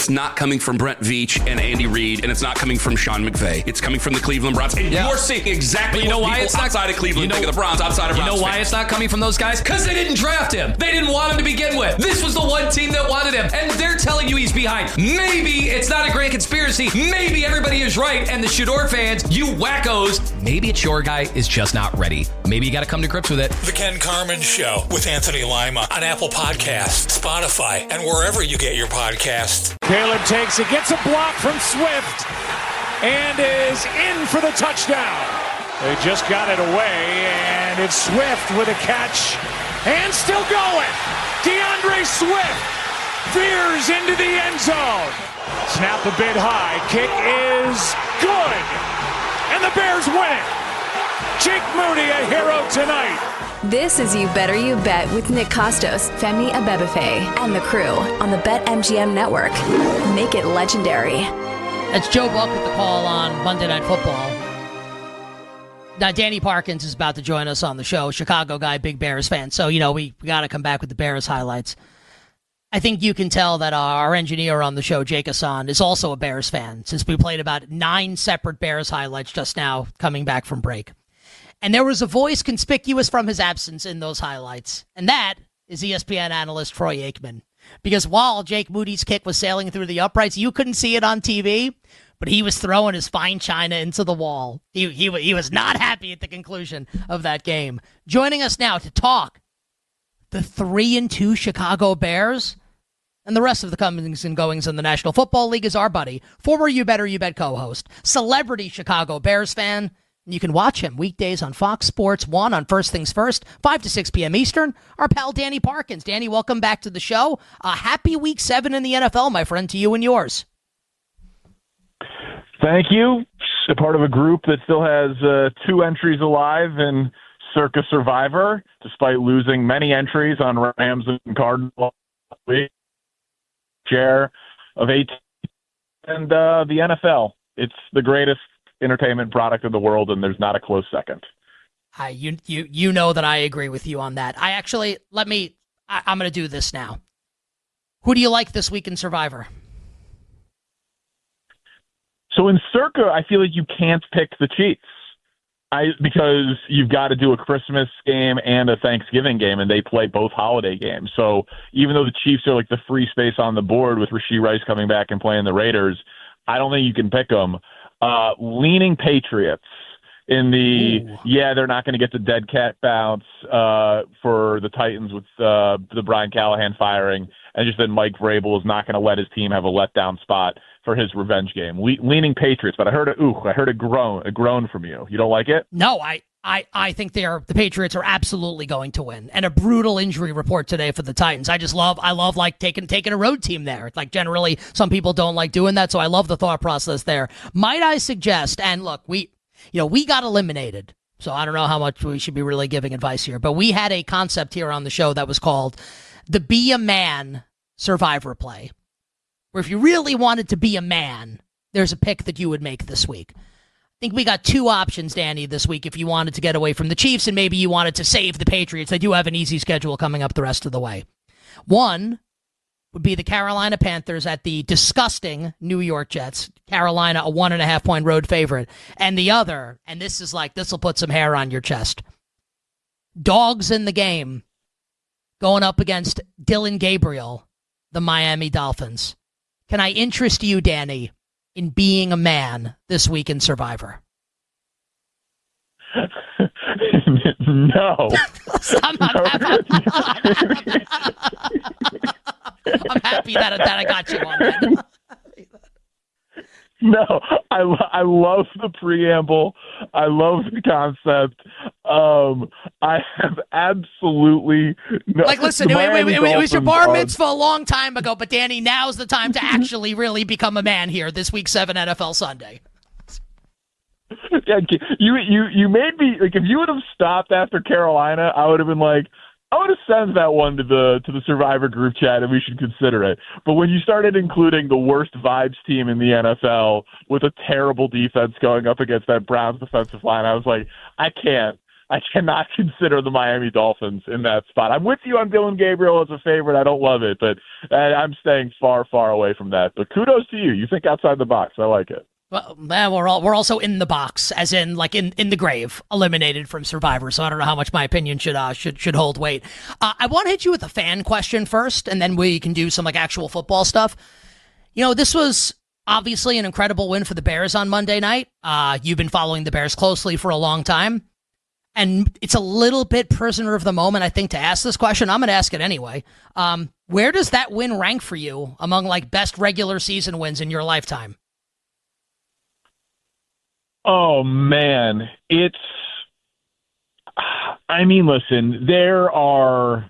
it's not coming from Brent Veach and Andy Reid, and it's not coming from Sean McVay. It's coming from the Cleveland Browns. And you're seeing exactly what people outside of Cleveland think of the Browns, outside of Browns. You know why it's not coming from those guys? Because they didn't draft him. They didn't want him to begin with. This was the one team that wanted him, and they're telling you he's behind. Maybe it's not a grand conspiracy. Maybe everybody is right, and the Shador fans, you wackos, maybe it's your guy is just not ready. Maybe you got to come to grips with it. The Ken Carman Show with Anthony Lima on Apple Podcasts, Spotify, and wherever you get your podcasts. Caleb takes it, gets a block from Swift, and is in for the touchdown. They just got it away, and it's Swift with a catch, and still going. DeAndre Swift veers into the end zone. Snap a bit high, kick is good, and the Bears win it. Jake Moody, a hero tonight. This is You Better You Bet with Nick Costos, Femi Abebefe, and the crew on the BetMGM network. Make it legendary. That's Joe Buck with the call on Monday Night Football. Now, Danny Parkins is about to join us on the show. Chicago guy, big Bears fan. So, we got to come back with the Bears highlights. I think you can tell that our engineer on the show, Jake Hassan, is also a Bears fan, since we played about 9 separate Bears highlights just now coming back from break. And there was a voice conspicuous from his absence in those highlights, and that is ESPN analyst Troy Aikman. Because while Jake Moody's kick was sailing through the uprights, you couldn't see it on TV, but he was throwing his fine china into the wall. He was not happy at the conclusion of that game. Joining us now to talk the 3-2 Chicago Bears and the rest of the comings and goings in the National Football League is our buddy, former You Better You Bet co-host, celebrity Chicago Bears fan. You can watch him weekdays on Fox Sports 1 on First Things First, 5 to 6 p.m. Eastern. Our pal Danny Parkins. Danny, welcome back to the show. Happy Week 7 in the NFL, my friend, to you and yours. Thank you. A part of a group that still has 2 entries alive in Circa Survivor, despite losing many entries on Rams and Cardinals last week. Share of 8 and the NFL. It's the greatest entertainment product in the world, and there's not a close second. You know that I agree with you on that. I'm going to do this now. Who do you like this week in Survivor? So in Circa, I feel like you can't pick the Chiefs. Because you've got to do a Christmas game and a Thanksgiving game, and they play both holiday games. So even though the Chiefs are like the free space on the board with Rashee Rice coming back and playing the Raiders, I don't think you can pick them. Leaning Patriots in they're not going to get the dead cat bounce for the Titans with the Brian Callahan firing, and just that Mike Vrabel is not going to let his team have a letdown spot for his revenge game. Leaning Patriots, but I heard a groan from you. You don't like it? No, I think the Patriots are absolutely going to win, and a brutal injury report today for the Titans. I love like taking a road team there. Like generally, some people don't like doing that, so I love the thought process there. Might I suggest? And look, we got eliminated, so I don't know how much we should be really giving advice here, but we had a concept here on the show that was called the Be a Man Survivor Play, where if you really wanted to be a man, there's a pick that you would make this week. I think we got 2 options, Danny, this week if you wanted to get away from the Chiefs and maybe you wanted to save the Patriots. They do have an easy schedule coming up the rest of the way. One would be the Carolina Panthers at the disgusting New York Jets. Carolina, a 1.5-point road favorite. And the other, and this will put some hair on your chest, dogs in the game going up against Dylan Gabriel, the Miami Dolphins. Can I interest you, Danny, in being a man this week in Survivor? No. I'm happy that I got you on that. No, I love the preamble. I love the concept. I have absolutely no. Like, listen, it was your bar mitzvah a long time ago, but Danny, now's the time to actually really become a man here this week 7 NFL Sunday. Yeah, you made me like if you would have stopped after Carolina, I would have been like, I would have sent that one to the Survivor group chat, and we should consider it. But when you started including the worst vibes team in the NFL with a terrible defense going up against that Browns defensive line, I was like, I can't I cannot consider the Miami Dolphins in that spot. I'm with you on Dillon Gabriel as a favorite. I don't love it, but I'm staying far, far away from that. But kudos to you. You think outside the box. I like it. Well, man, we're also in the box, as in like in the grave, eliminated from Survivor. So I don't know how much my opinion should hold weight. I want to hit you with a fan question first, and then we can do some like actual football stuff. You know, this was obviously an incredible win for the Bears on Monday night. You've been following the Bears closely for a long time, and it's a little bit prisoner of the moment, I think, to ask this question. I'm going to ask it anyway. Where does that win rank for you among like best regular season wins in your lifetime? Oh, man. Listen, there are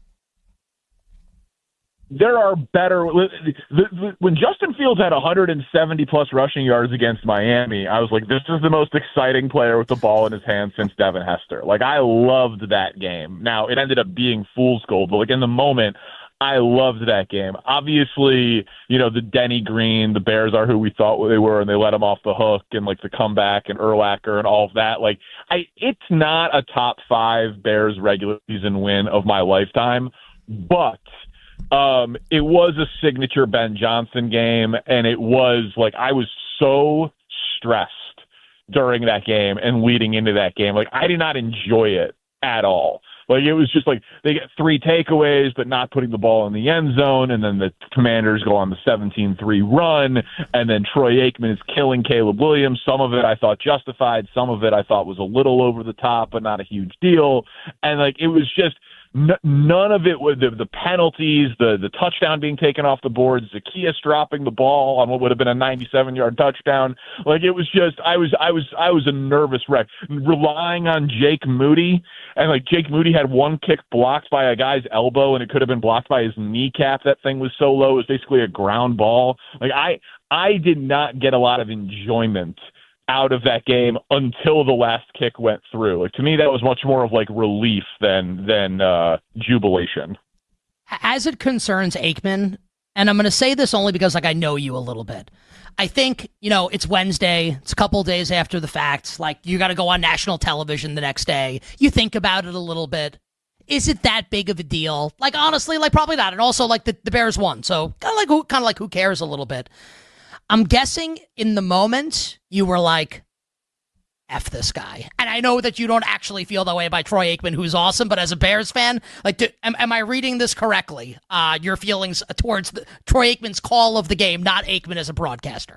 better. When Justin Fields had 170-plus rushing yards against Miami, I was like, this is the most exciting player with the ball in his hand since Devin Hester. Like, I loved that game. Now, it ended up being fool's gold, but like in the moment, I loved that game. Obviously, you know, the Denny Green, the Bears are who we thought they were, and they let him off the hook, and like the comeback and Urlacher and all of that. Like, it's not a top 5 Bears regular season win of my lifetime, but it was a signature Ben Johnson game, and it was like I was so stressed during that game and leading into that game. Like, I did not enjoy it at all. Like, it was just like they get 3 takeaways, but not putting the ball in the end zone, and then the Commanders go on the 17-3 run, and then Troy Aikman is killing Caleb Williams. Some of it I thought justified, some of it I thought was a little over the top, but not a huge deal. And like, it was just none of it was the penalties, the touchdown being taken off the board, Zacchaeus dropping the ball on what would have been a 97-yard touchdown. Like, it was just, I was a nervous wreck, relying on Jake Moody, and like Jake Moody had one kick blocked by a guy's elbow, and it could have been blocked by his kneecap. That thing was so low, it was basically a ground ball. Like, I did not get a lot of enjoyment out of that game until the last kick went through. Like, to me, that was much more of like relief than jubilation. As it concerns Aikman, and I'm going to say this only because like I know you a little bit. I think, you know, it's Wednesday. It's a couple days after the fact. Like, you got to go on national television the next day. You think about it a little bit. Is it that big of a deal? Like, honestly, like probably not. And also, like the Bears won, so kind of like who cares a little bit. I'm guessing in the moment you were like, F this guy. And I know that you don't actually feel that way about Troy Aikman, who's awesome, but as a Bears fan, like, am I reading this correctly? Your feelings towards Troy Aikman's call of the game, not Aikman as a broadcaster.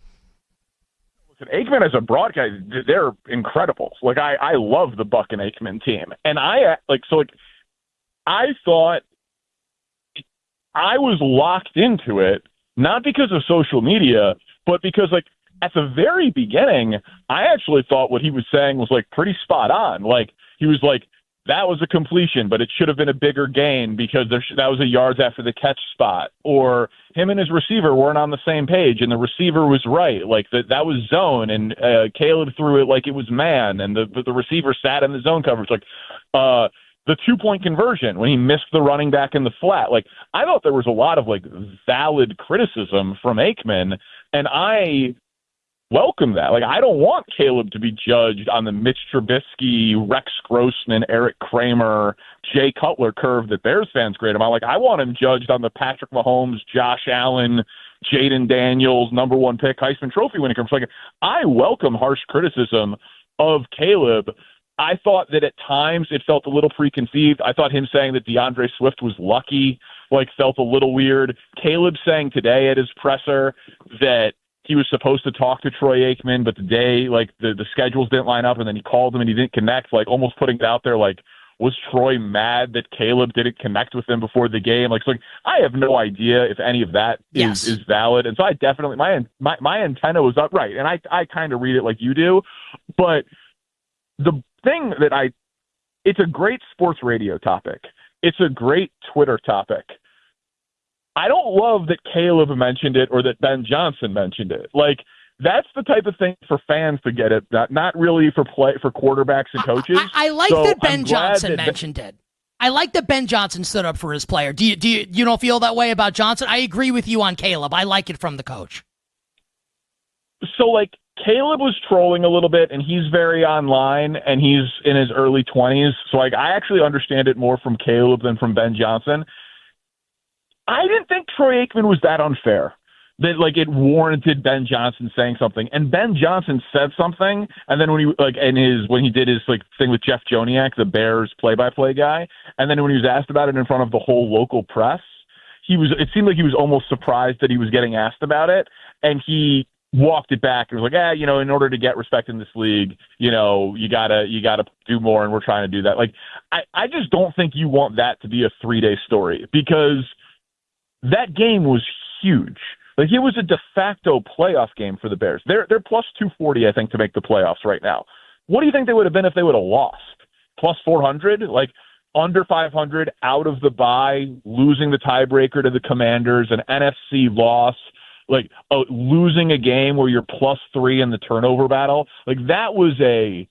Listen, Aikman as a broadcaster, they're incredible. Like, I love the Buck and Aikman team. And I thought I was locked into it, not because of social media, but because, like, at the very beginning, I actually thought what he was saying was, like, pretty spot on. Like, he was like, that was a completion, but it should have been a bigger gain because that was a yards after the catch spot. Or him and his receiver weren't on the same page, and the receiver was right. Like, that was zone, and Caleb threw it like it was man, and the receiver sat in the zone coverage. Like, the 2-point conversion when he missed the running back in the flat. Like, I thought there was a lot of, like, valid criticism from Aikman, and I welcome that. Like, I don't want Caleb to be judged on the Mitch Trubisky, Rex Grossman, Eric Kramer, Jay Cutler curve that Bears fans grade him on. Like, I want him judged on the Patrick Mahomes, Josh Allen, Jaden Daniels, number 1 pick, Heisman Trophy winning curve. Like, I welcome harsh criticism of Caleb. I thought that at times it felt a little preconceived. I thought him saying that DeAndre Swift was lucky, like, felt a little weird. Caleb saying today at his presser that he was supposed to talk to Troy Aikman, but the day, like, the schedules didn't line up, and then he called him and he didn't connect, like, almost putting it out there, like, was Troy mad that Caleb didn't connect with him before the game? Like, so, like, I have no idea if any of that is valid. And so I definitely, my antenna was up, right, and I kind of read it like you do, but the thing that it's a great sports radio topic. It's a great Twitter topic. I don't love that Caleb mentioned it or that Ben Johnson mentioned it. Like, that's the type of thing for fans to get it, not really for quarterbacks and coaches. I like that Ben Johnson mentioned it. I like that Ben Johnson stood up for his player. Do you don't feel that way about Johnson? I agree with you on Caleb. I like it from the coach. So, like, Caleb was trolling a little bit, and he's very online, and he's in his early 20s. So, like, I actually understand it more from Caleb than from Ben Johnson. I didn't think Troy Aikman was that unfair, that, like, it warranted Ben Johnson saying something. And Ben Johnson said something, and then when he did his, like, thing with Jeff Joniak, the Bears play-by-play guy, and then when he was asked about it in front of the whole local press, it seemed like he was almost surprised that he was getting asked about it, and he walked it back and was like, in order to get respect in this league, you gotta do more, and we're trying to do that. Like, I just don't think you want that to be a 3-day story, because that game was huge. Like, it was a de facto playoff game for the Bears. They're plus 240, I think, to make the playoffs right now. What do you think they would have been if they would have lost? Plus 400? Like, under 500, out of the bye, losing the tiebreaker to the Commanders, an NFC loss, like losing a game where you're plus 3 in the turnover battle. Like, that was a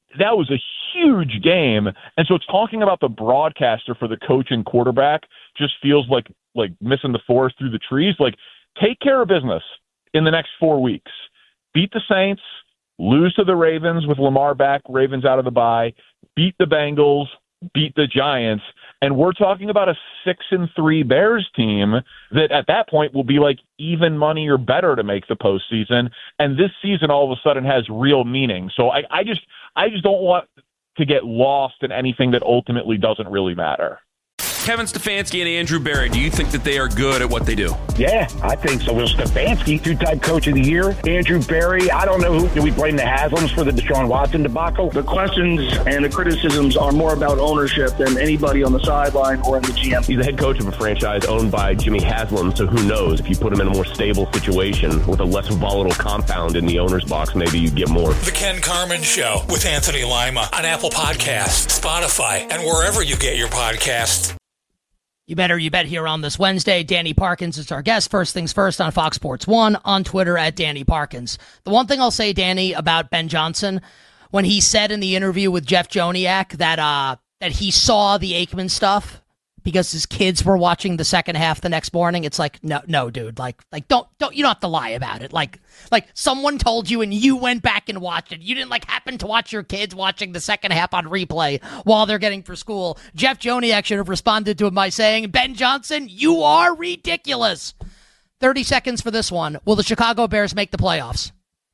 huge game. And so talking about the broadcaster for the coach and quarterback just feels like missing the forest through the trees. Like, take care of business in the next 4 weeks. Beat the Saints, lose to the Ravens with Lamar back, Ravens out of the bye, beat the Bengals, beat the Giants, and we're talking about a 6-3 Bears team that at that point will be like even money or better to make the postseason. And this season all of a sudden has real meaning. So I just don't want to get lost in anything that ultimately doesn't really matter. Kevin Stefanski and Andrew Berry, do you think that they are good at what they do? Yeah, I think so. Well, Stefanski, 2-time coach of the year. Andrew Berry, I don't know who. Do we blame the Haslams for the Deshaun Watson debacle? The questions and the criticisms are more about ownership than anybody on the sideline or in the GM. He's the head coach of a franchise owned by Jimmy Haslam, so who knows? If you put him in a more stable situation with a less volatile compound in the owner's box, maybe you get more. The Ken Carman Show with Anthony Lima on Apple Podcasts, Spotify, and wherever you get your podcasts. You bet here on this Wednesday. Danny Parkins is our guest. First things first on Fox Sports 1, on Twitter at Danny Parkins. The one thing I'll say, Danny, about Ben Johnson, when he said in the interview with Jeff Joniak that he saw the Aikman stuff because his kids were watching the second half the next morning, it's like, no, dude, like don't you don't have to lie about it. Like someone told you and you went back and watched it. You didn't happen to watch your kids watching the second half on replay while they're getting for school. Jeff Joniak should have responded to him by saying, Ben Johnson, you are ridiculous. 30 seconds for this one. Will the Chicago Bears make the playoffs?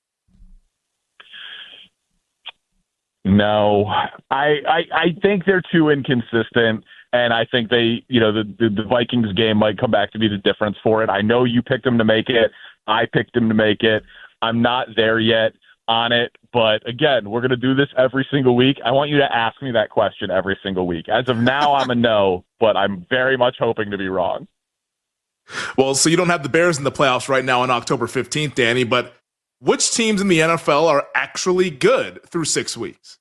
No, I think they're too inconsistent. And I think they, the Vikings game might come back to be the difference for it. I know you picked them to make it. I picked them to make it. I'm not there yet on it. But again, we're going to do this every single week. I want you to ask me that question every single week. As of now, I'm a no, but I'm very much hoping to be wrong. Well, so you don't have the Bears in the playoffs right now on October 15th, Danny, but which teams in the NFL are actually good through 6 weeks?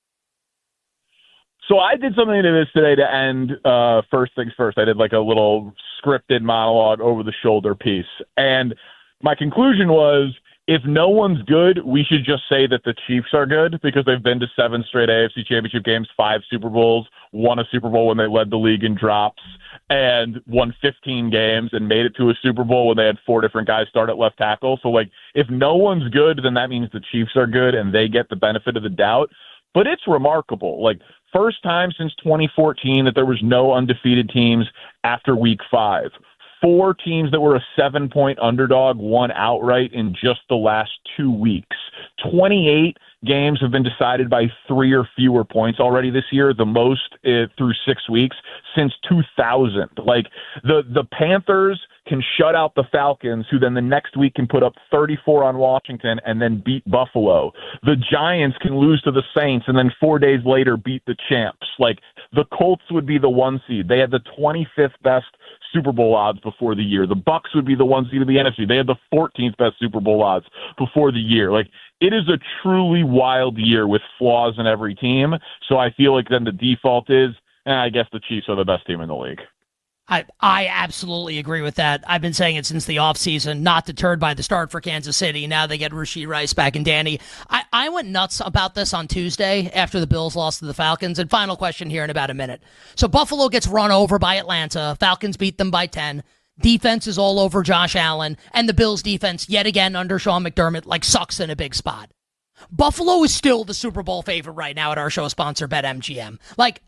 So I did something to this today to end first things first. I did like a little scripted monologue over the shoulder piece. And my conclusion was, if no one's good, we should just say that the Chiefs are good because they've been to 7 straight AFC Championship games, 5 Super Bowls, won a Super Bowl when they led the league in drops, and won 15 games and made it to a Super Bowl when they had 4 different guys start at left tackle. So, if no one's good, then that means the Chiefs are good and they get the benefit of the doubt. But it's remarkable. First time since 2014 that there was no undefeated teams after week 5. 4 teams that were a 7-point underdog won outright in just the last 2 weeks. 28 games have been decided by 3 or fewer points already this year, the most through 6 weeks since 2000. The Panthers can shut out the Falcons, who then the next week can put up 34 on Washington and then beat Buffalo. The Giants can lose to the Saints and then 4 days later beat the champs. The Colts would be the 1 seed. They had the 25th best Super Bowl odds before the year. The Bucs would be the 1 seed of the NFC. They had the 14th best Super Bowl odds before the year. It is a truly wild year with flaws in every team. So I feel like then the default is, I guess the Chiefs are the best team in the league. I absolutely agree with that. I've been saying it since the offseason, not deterred by the start for Kansas City. Now they get Rashee Rice back. And Danny, I went nuts about this on Tuesday after the Bills lost to the Falcons. And final question here in about a minute. So Buffalo gets run over by Atlanta. Falcons beat them by 10. defense is all over Josh Allen, and the Bills defense, yet again under Sean McDermott, sucks in a big spot. Buffalo is still the Super Bowl favorite right now at our show sponsor, BetMGM.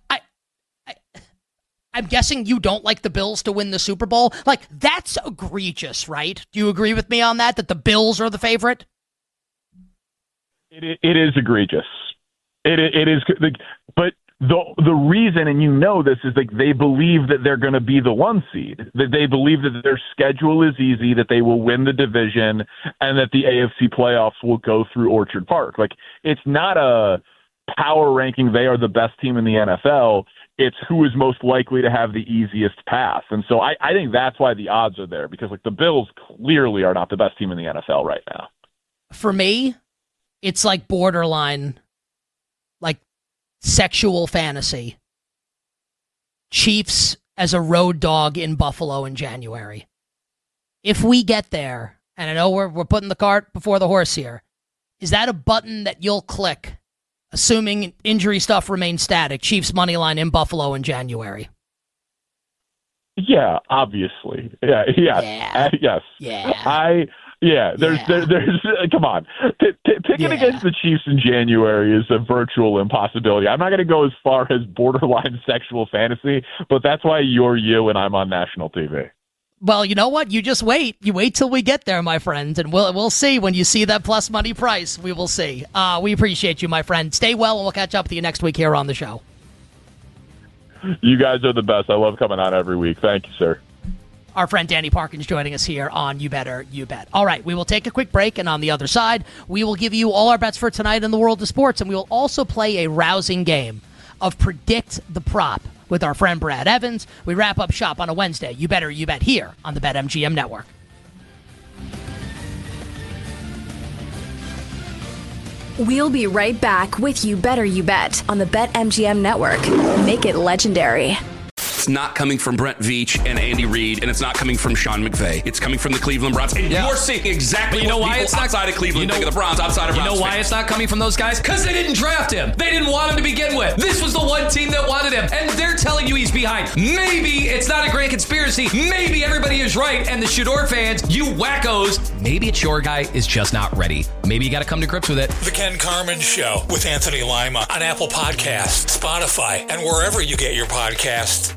I'm guessing you don't like the Bills to win the Super Bowl. That's egregious, right? Do you agree with me on that the Bills are the favorite? It is egregious. It is, but the reason, and you know this, is they believe that they're going to be the 1 seed, that they believe that their schedule is easy, that they will win the division, and that the AFC playoffs will go through Orchard Park. It's not a power ranking, they are the best team in the NFL. It's who is most likely to have the easiest path. And so I think that's why the odds are there, because the Bills clearly are not the best team in the NFL right now. For me, it's borderline, sexual fantasy. Chiefs as a road dog in Buffalo in January. If we get there, and I know we're putting the cart before the horse here, is that a button that you'll click, assuming injury stuff remains static? Chiefs money line in Buffalo in January. Yeah, obviously. Yeah. Yes. Yeah. There's come on. Picking against the Chiefs in January is a virtual impossibility. I'm not going to go as far as borderline sexual fantasy, but that's why you're you and I'm on national TV. Well, you know what? You just wait. You wait till we get there, my friend, and we'll see when you see that plus money price. We will see. We appreciate you, my friend. Stay well, and we'll catch up with you next week here on the show. You guys are the best. I love coming on every week. Thank you, sir. Our friend Danny Parkins joining us here on You Better You Bet. All right, we will take a quick break, and on the other side, we will give you all our bets for tonight in the world of sports, and we will also play a rousing game of Predict the Prop with our friend Brad Evans. We wrap up shop on a Wednesday. You Better You Bet here on the BetMGM Network. We'll be right back with You Better You Bet on the BetMGM Network. Make it legendary. It's not coming from Brent Veach and Andy Reid, and it's not coming from Sean McVay. It's coming from the Cleveland Browns. And you're seeing exactly what people outside of Cleveland think of the Browns, outside of Browns. You know why fans. it's not coming from those guys? Because they didn't draft him. They didn't want him to begin with. This was the one team that wanted him, and they're telling you he's behind. Maybe it's not a grand conspiracy. Maybe everybody is right, and the Shador fans, you wackos, maybe it's your guy is just not ready. Maybe you got to come to grips with it. The Ken Carman Show with Anthony Lima on Apple Podcasts, Spotify, and wherever you get your podcasts.